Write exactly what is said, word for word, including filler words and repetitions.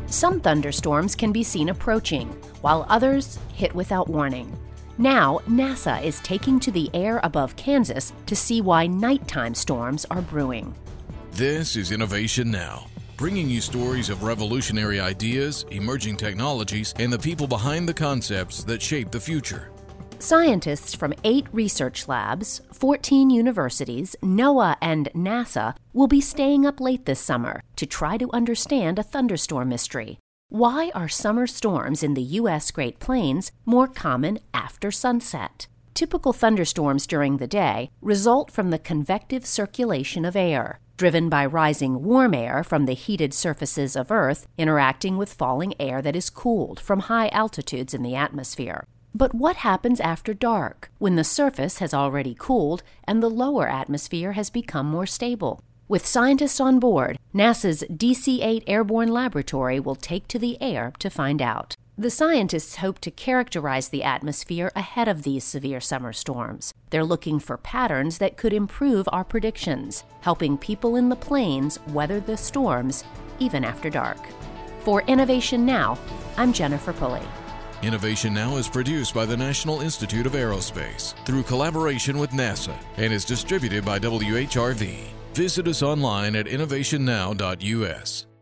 Some thunderstorms can be seen approaching, while others hit without warning. Now, NASA is taking to the air above Kansas to see why nighttime storms are brewing. This is Innovation Now, bringing you stories of revolutionary ideas, emerging technologies, and the people behind the concepts that shape the future. Scientists from eight research labs, fourteen universities, NOAA, and NASA will be staying up late this summer to try to understand a thunderstorm mystery. Why are summer storms in the U S Great Plains more common after sunset? Typical thunderstorms during the day result from the convective circulation of air, driven by rising warm air from the heated surfaces of Earth interacting with falling air that is cooled from high altitudes in the atmosphere. But what happens after dark, when the surface has already cooled and the lower atmosphere has become more stable? With scientists on board, NASA's D C eight Airborne Laboratory will take to the air to find out. The scientists hope to characterize the atmosphere ahead of these severe summer storms. They're looking for patterns that could improve our predictions, helping people in the plains weather the storms even after dark. For Innovation Now, I'm Jennifer Pulley. Innovation Now is produced by the National Institute of Aerospace through collaboration with NASA and is distributed by W H R V. Visit us online at innovation now dot U S.